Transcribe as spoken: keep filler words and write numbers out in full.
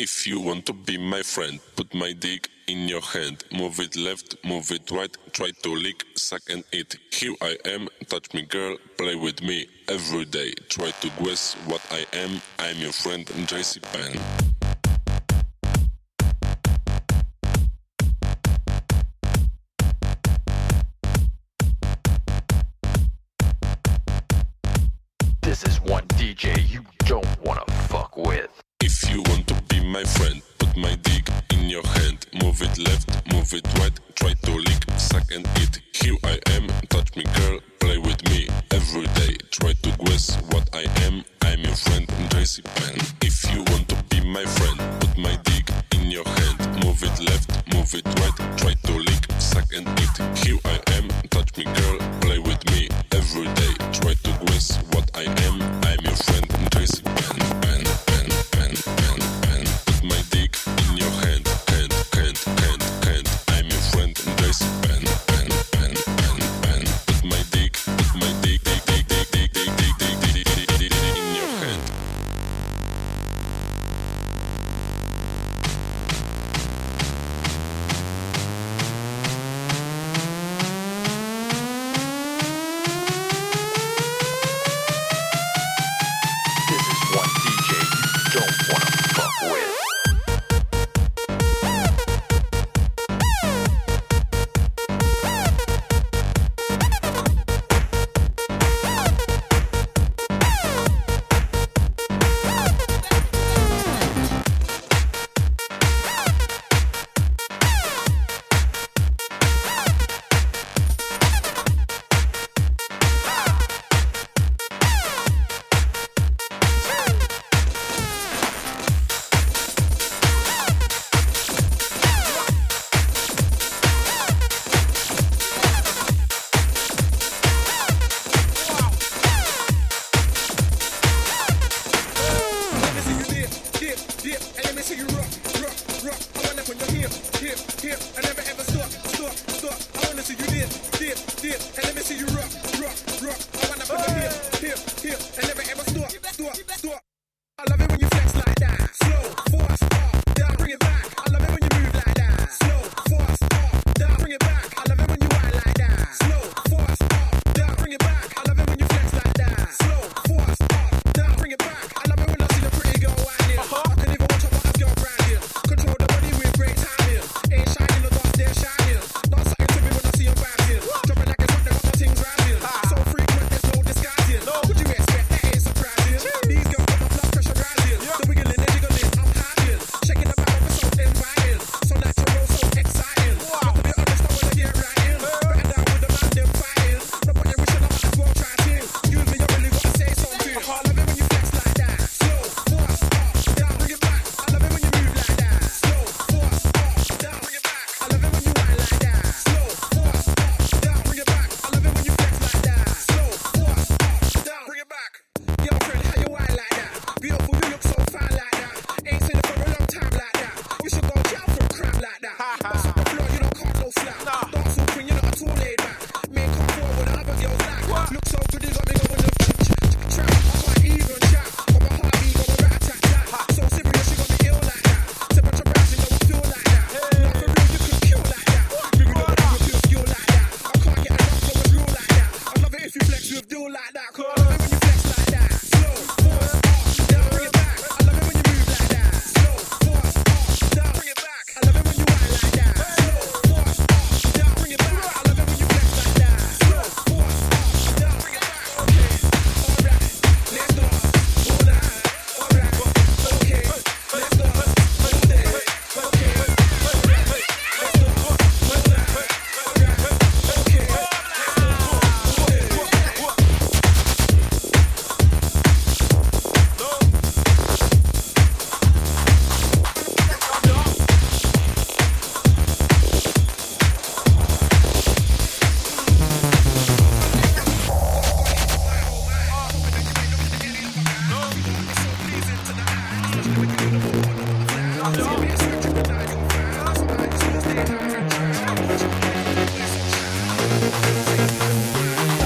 If you want to be my friend, put my dick in your hand. Move it left, move it right, try to lick, suck and eat. Here I am, touch me girl, play with me every day. Try to guess what I am, I'm your friend J C Penn. This is one D J you don't wanna fuck with. If you want to be my friend, put my dick in your hand. Move it left, move it right, try to lick, suck and eat. Here I am, touch me girl, play with me every day. Try to guess what I am, I'm your friend J C Penn. If you want to be my friend, put my dick in your hand. Move it left, move it right, try to lick, suck and eat. Here I am, touch me girl, play with me every day. Try to guess what I am, I'm your friend J C Penn. Penn, pen, pen, pen, pen. Put my dick in your hand, hand, hand, hand, hand. I'm your friend J C Penn. Pen, pen, pen, pen. Put my dick, put my dick, dick, dick, dick, dick, dick, dick, dick, dick, dick, dick, dick, dick in your hand. This is one D J you don't wanna fuck with.